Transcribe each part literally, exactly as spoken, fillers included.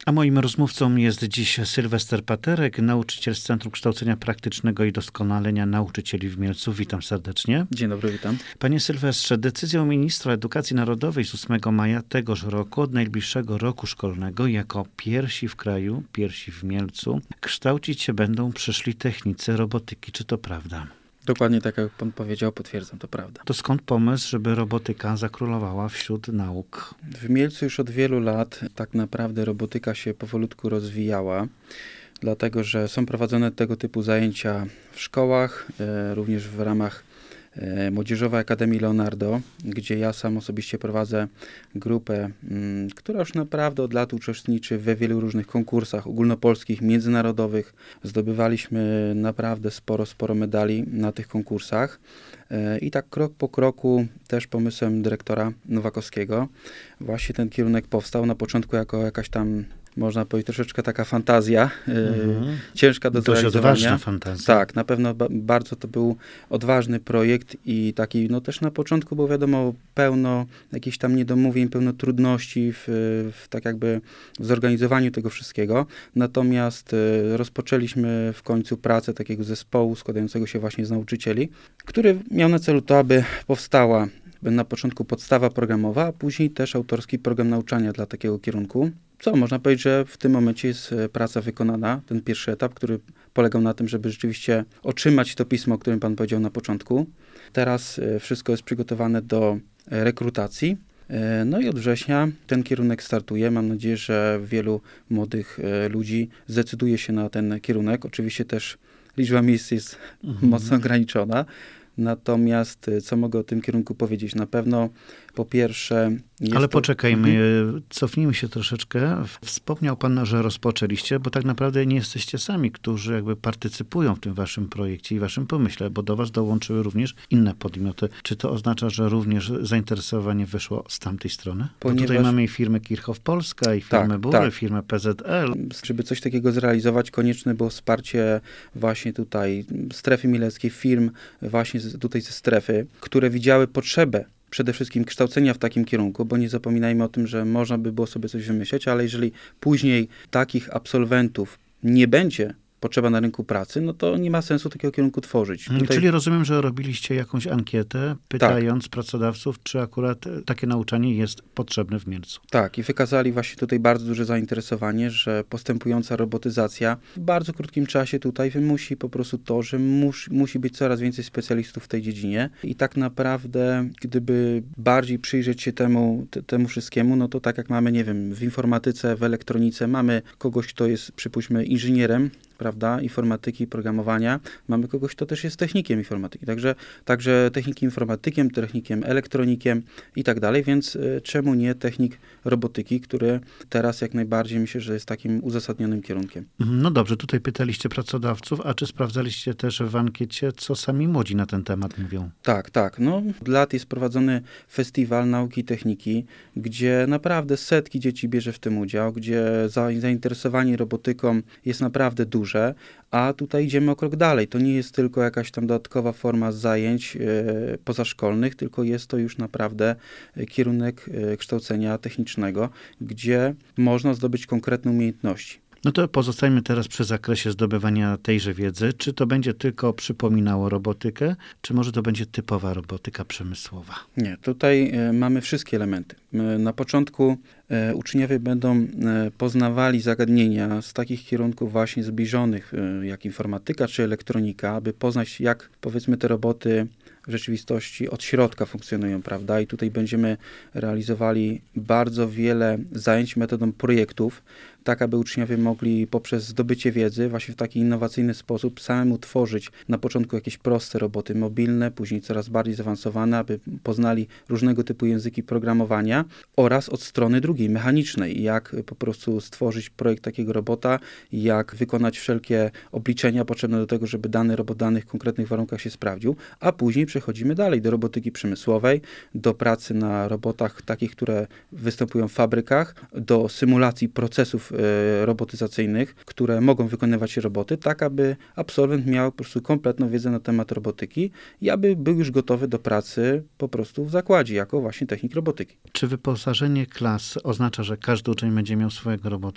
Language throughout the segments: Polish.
A moim rozmówcą jest dziś Sylwester Paterek, nauczyciel z Centrum Kształcenia Praktycznego i Doskonalenia Nauczycieli w Mielcu. Witam serdecznie. Dzień dobry, witam. Panie Sylwestrze, decyzją ministra edukacji narodowej z ósmego maja tegoż roku, od najbliższego roku szkolnego, jako pierwsi w kraju, pierwsi w Mielcu, kształcić się będą przyszli technicy robotyki. Czy to prawda? Dokładnie tak, jak pan powiedział, potwierdzam, to prawda. To skąd pomysł, żeby robotyka zakrólowała wśród nauk? W Mielcu już od wielu lat tak naprawdę robotyka się powolutku rozwijała, dlatego że są prowadzone tego typu zajęcia w szkołach, e, również w ramach e, Młodzieżowej Akademii Leonardo, gdzie ja sam osobiście prowadzę grupę, m, która już naprawdę od lat uczestniczy we wielu różnych konkursach ogólnopolskich, międzynarodowych. Zdobywaliśmy naprawdę sporo, sporo medali na tych konkursach. E, I tak krok po kroku, też pomysłem dyrektora Nowakowskiego, właśnie ten kierunek powstał na początku jako jakaś tam, można powiedzieć, troszeczkę taka fantazja, mm-hmm. y, ciężka do Dość zrealizowania. odważna fantazja. Tak, na pewno ba- bardzo to był odważny projekt i taki, no też na początku było wiadomo pełno jakichś tam niedomówień, pełno trudności w, w tak jakby w zorganizowaniu tego wszystkiego. Natomiast y, rozpoczęliśmy w końcu pracę takiego zespołu składającego się właśnie z nauczycieli, który miał na celu to, aby powstała na początku podstawa programowa, a później też autorski program nauczania dla takiego kierunku. Co można powiedzieć, że w tym momencie jest praca wykonana, ten pierwszy etap, który polegał na tym, żeby rzeczywiście otrzymać to pismo, o którym pan powiedział na początku. Teraz wszystko jest przygotowane do rekrutacji. No i od września ten kierunek startuje. Mam nadzieję, że wielu młodych ludzi zdecyduje się na ten kierunek. Oczywiście też liczba miejsc jest mhm. mocno ograniczona. Natomiast co mogę o tym kierunku powiedzieć? Na pewno po pierwsze... Ale to... poczekajmy, mhm. cofnijmy się troszeczkę. Wspomniał pan, że rozpoczęliście, bo tak naprawdę nie jesteście sami, którzy jakby partycypują w tym waszym projekcie i waszym pomyśle, bo do was dołączyły również inne podmioty. Czy to oznacza, że również zainteresowanie wyszło z tamtej strony? Ponieważ... Bo tutaj mamy i firmę Kirchhoff Polska, i firmę tak, Burę, tak. firmę P Z L. Żeby coś takiego zrealizować, konieczne było wsparcie właśnie tutaj strefy mieleckiej, firm właśnie tutaj ze strefy, które widziały potrzebę przede wszystkim kształcenia w takim kierunku, bo nie zapominajmy o tym, że można by było sobie coś wymyśleć, ale jeżeli później takich absolwentów nie będzie potrzeba na rynku pracy, no to nie ma sensu takiego kierunku tworzyć. Tutaj... Czyli rozumiem, że robiliście jakąś ankietę, pytając tak. pracodawców, czy akurat takie nauczanie jest potrzebne w Mielcu. Tak, i wykazali właśnie tutaj bardzo duże zainteresowanie, że postępująca robotyzacja w bardzo krótkim czasie tutaj wymusi po prostu to, że mus, musi być coraz więcej specjalistów w tej dziedzinie i tak naprawdę, gdyby bardziej przyjrzeć się temu, te, temu wszystkiemu, no to tak jak mamy, nie wiem, w informatyce, w elektronice, mamy kogoś, kto jest, przypuśćmy, inżynierem, prawda, informatyki, programowania. Mamy kogoś, kto też jest technikiem informatyki. Także, także technikiem informatykiem, technikiem elektronikiem i tak dalej, więc y, czemu nie technik robotyki, który teraz jak najbardziej myślę, że jest takim uzasadnionym kierunkiem. No dobrze, tutaj pytaliście pracodawców, a czy sprawdzaliście też w ankiecie, co sami młodzi na ten temat mówią? Tak, tak. No, od lat jest prowadzony festiwal nauki i techniki, gdzie naprawdę setki dzieci bierze w tym udział, gdzie zainteresowanie robotyką jest naprawdę duże. A tutaj idziemy o krok dalej. To nie jest tylko jakaś tam dodatkowa forma zajęć e, pozaszkolnych, tylko jest to już naprawdę kierunek e, kształcenia technicznego, gdzie można zdobyć konkretne umiejętności. No to pozostajmy teraz przy zakresie zdobywania tejże wiedzy. Czy to będzie tylko przypominało robotykę, czy może to będzie typowa robotyka przemysłowa? Nie, tutaj e, mamy wszystkie elementy. E, na początku e, uczniowie będą e, poznawali zagadnienia z takich kierunków właśnie zbliżonych, e, jak informatyka czy elektronika, aby poznać, jak powiedzmy te roboty w rzeczywistości od środka funkcjonują, prawda? I tutaj będziemy realizowali bardzo wiele zajęć metodą projektów, tak aby uczniowie mogli poprzez zdobycie wiedzy właśnie w taki innowacyjny sposób samemu tworzyć na początku jakieś proste roboty mobilne, później coraz bardziej zaawansowane, aby poznali różnego typu języki programowania oraz od strony drugiej, mechanicznej, jak po prostu stworzyć projekt takiego robota, jak wykonać wszelkie obliczenia potrzebne do tego, żeby dany robot w danych konkretnych warunkach się sprawdził, a później przechodzimy dalej do robotyki przemysłowej, do pracy na robotach takich, które występują w fabrykach, do symulacji procesów robotyzacyjnych, które mogą wykonywać roboty, tak aby absolwent miał po prostu kompletną wiedzę na temat robotyki i aby był już gotowy do pracy po prostu w zakładzie, jako właśnie technik robotyki. Czy wyposażenie klas oznacza, że każdy uczeń będzie miał swojego robota?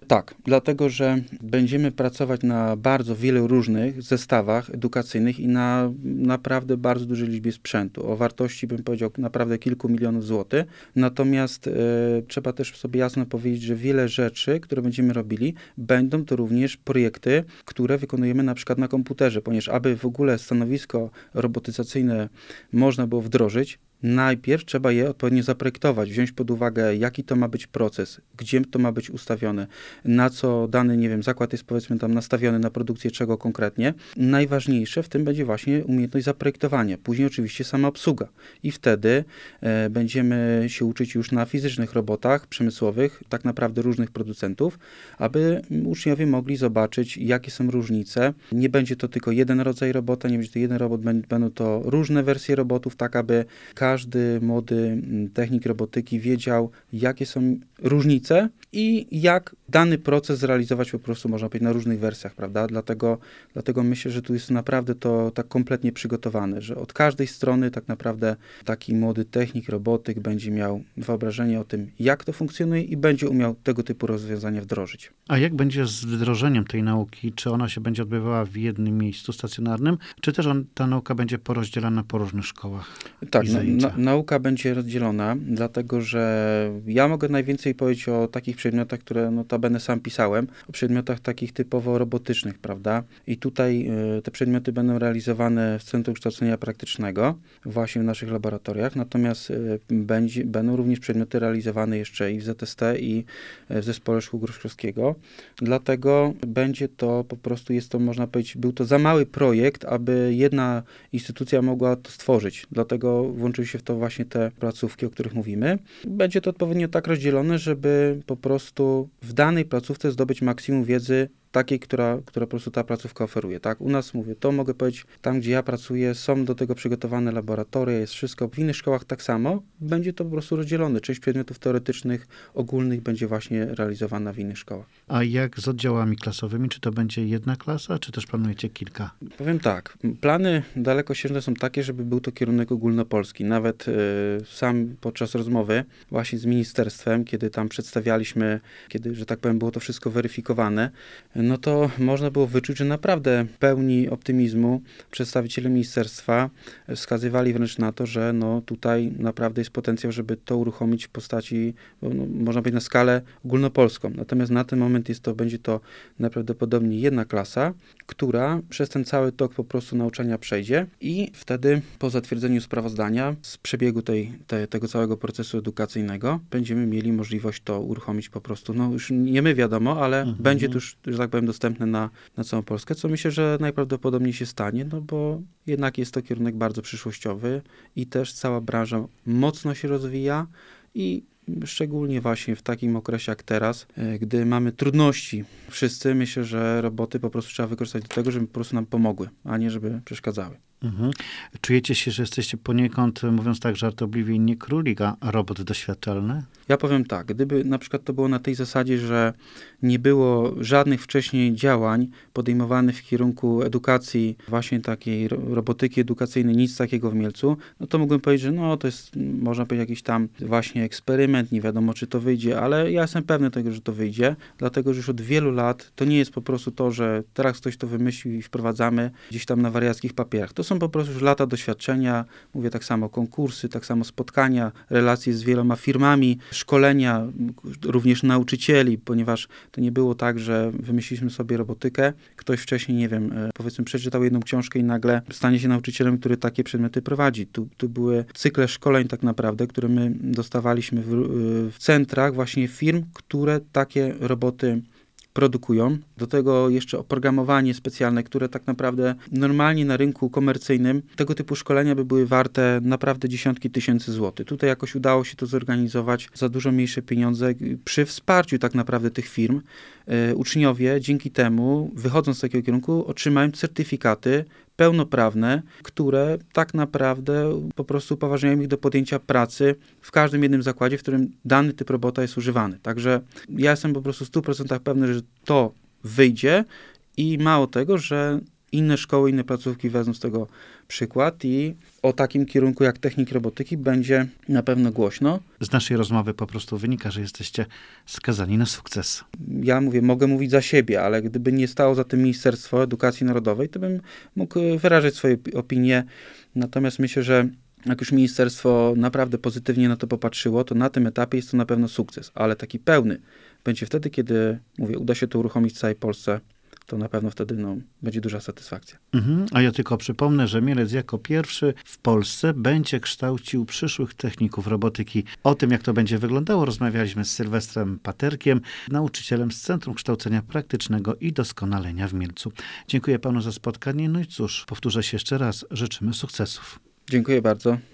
Tak, dlatego, że będziemy pracować na bardzo wielu różnych zestawach edukacyjnych i na naprawdę bardzo dużej liczbie sprzętu, o wartości, bym powiedział, naprawdę kilku milionów złotych. Natomiast e, trzeba też sobie jasno powiedzieć, że wiele rzeczy, które będziemy robili, będą to również projekty, które wykonujemy na przykład na komputerze, ponieważ aby w ogóle stanowisko robotyzacyjne można było wdrożyć, najpierw trzeba je odpowiednio zaprojektować, wziąć pod uwagę, jaki to ma być proces, gdzie to ma być ustawione, na co dany, nie wiem, zakład jest powiedzmy tam nastawiony na produkcję czego konkretnie. Najważniejsze w tym będzie właśnie umiejętność zaprojektowania, później oczywiście sama obsługa i wtedy e, będziemy się uczyć już na fizycznych robotach przemysłowych, tak naprawdę różnych producentów, aby uczniowie mogli zobaczyć, jakie są różnice. Nie będzie to tylko jeden rodzaj robota, nie będzie to jeden robot, będą to różne wersje robotów, tak aby każdy młody technik robotyki wiedział, jakie są różnice i jak dany proces zrealizować po prostu, można powiedzieć, na różnych wersjach, prawda? Dlatego, dlatego myślę, że tu jest naprawdę to tak kompletnie przygotowane, że od każdej strony tak naprawdę taki młody technik, robotyk będzie miał wyobrażenie o tym, jak to funkcjonuje i będzie umiał tego typu rozwiązania wdrożyć. A jak będzie z wdrożeniem tej nauki? Czy ona się będzie odbywała w jednym miejscu stacjonarnym, czy też on, ta nauka będzie porozdzielana po różnych szkołach? Tak, na, na, nauka będzie rozdzielona, dlatego że ja mogę najwięcej powiedzieć o takich przedmiotach, które notabene sam pisałem, o przedmiotach takich typowo robotycznych, prawda? I tutaj y, te przedmioty będą realizowane w Centrum Kształcenia Praktycznego, właśnie w naszych laboratoriach, natomiast y, będzie, będą również przedmioty realizowane jeszcze i w Z S T, i w Zespole Szkół Gruszkowskiego. Dlatego będzie to po prostu, jest to, można powiedzieć, był to za mały projekt, aby jedna instytucja mogła to stworzyć. Dlatego włączyły się w to właśnie te placówki, o których mówimy. Będzie to odpowiednio tak rozdzielone, żeby po prostu w danej placówce zdobyć maksimum wiedzy takiej, która, która po prostu ta placówka oferuje, tak? U nas, mówię, to mogę powiedzieć, tam gdzie ja pracuję, są do tego przygotowane laboratoria, jest wszystko. W innych szkołach tak samo, będzie to po prostu rozdzielone. Część przedmiotów teoretycznych, ogólnych będzie właśnie realizowana w innych szkołach. A jak z oddziałami klasowymi? Czy to będzie jedna klasa, czy też planujecie kilka? Powiem tak, plany dalekosiężne są takie, żeby był to kierunek ogólnopolski. Nawet y, sam podczas rozmowy właśnie z ministerstwem, kiedy tam przedstawialiśmy, kiedy, że tak powiem, było to wszystko weryfikowane, no to można było wyczuć, że naprawdę pełni optymizmu przedstawiciele ministerstwa wskazywali wręcz na to, że no tutaj naprawdę jest potencjał, żeby to uruchomić w postaci, no, można powiedzieć, na skalę ogólnopolską. Natomiast na ten moment jest to, będzie to najprawdopodobniej jedna klasa, która przez ten cały tok po prostu nauczania przejdzie i wtedy po zatwierdzeniu sprawozdania z przebiegu tej, te, tego całego procesu edukacyjnego będziemy mieli możliwość to uruchomić po prostu, no już nie my wiadomo, ale mhm. będzie to już, że tak powiem, dostępne na, na całą Polskę, co myślę, że najprawdopodobniej się stanie, no bo jednak jest to kierunek bardzo przyszłościowy i też cała branża mocno się rozwija i szczególnie właśnie w takim okresie jak teraz, gdy mamy trudności wszyscy, myślę, że roboty po prostu trzeba wykorzystać do tego, żeby po prostu nam pomogły, a nie żeby przeszkadzały. Mhm. Czujecie się, że jesteście poniekąd, mówiąc tak żartobliwie, nie królik, a robot doświadczalny? Ja powiem tak, gdyby na przykład to było na tej zasadzie, że nie było żadnych wcześniej działań podejmowanych w kierunku edukacji, właśnie takiej robotyki edukacyjnej, nic takiego w Mielcu, no to mógłbym powiedzieć, że no to jest, można powiedzieć, jakiś tam właśnie eksperyment, nie wiadomo, czy to wyjdzie, ale ja jestem pewny tego, że to wyjdzie, dlatego, że już od wielu lat to nie jest po prostu to, że teraz ktoś to wymyślił i wprowadzamy gdzieś tam na wariackich papierach. To są po prostu już lata doświadczenia, mówię tak samo konkursy, tak samo spotkania, relacje z wieloma firmami, szkolenia również nauczycieli, ponieważ to nie było tak, że wymyśliliśmy sobie robotykę, ktoś wcześniej, nie wiem, powiedzmy przeczytał jedną książkę i nagle stanie się nauczycielem, który takie przedmioty prowadzi. Tu, tu były cykle szkoleń tak naprawdę, które my dostawaliśmy w, w centrach właśnie firm, które takie roboty produkują. Do tego jeszcze oprogramowanie specjalne, które tak naprawdę normalnie na rynku komercyjnym tego typu szkolenia by były warte naprawdę dziesiątki tysięcy złotych. Tutaj jakoś udało się to zorganizować za dużo mniejsze pieniądze przy wsparciu tak naprawdę tych firm. E, uczniowie dzięki temu, wychodząc z takiego kierunku, otrzymają certyfikaty pełnoprawne, które tak naprawdę po prostu upoważniają ich do podjęcia pracy w każdym jednym zakładzie, w którym dany typ robota jest używany. Także ja jestem po prostu w stu procentach pewny, że to wyjdzie i mało tego, że inne szkoły, inne placówki wezmą z tego przykład i o takim kierunku jak technik robotyki będzie na pewno głośno. Z naszej rozmowy po prostu wynika, że jesteście skazani na sukces. Ja mówię, mogę mówić za siebie, ale gdyby nie stało za tym Ministerstwo Edukacji Narodowej, to bym mógł wyrażać swoje opinie. Natomiast myślę, że jak już ministerstwo naprawdę pozytywnie na to popatrzyło, to na tym etapie jest to na pewno sukces, ale taki pełny będzie wtedy, kiedy, mówię, uda się to uruchomić w całej Polsce, to na pewno wtedy no, będzie duża satysfakcja. Mhm. A ja tylko przypomnę, że Mielec jako pierwszy w Polsce będzie kształcił przyszłych techników robotyki. O tym, jak to będzie wyglądało, rozmawialiśmy z Sylwestrem Paterkiem, nauczycielem z Centrum Kształcenia Praktycznego i Doskonalenia w Mielcu. Dziękuję panu za spotkanie. No i cóż, powtórzę się jeszcze raz, życzymy sukcesów. Dziękuję bardzo.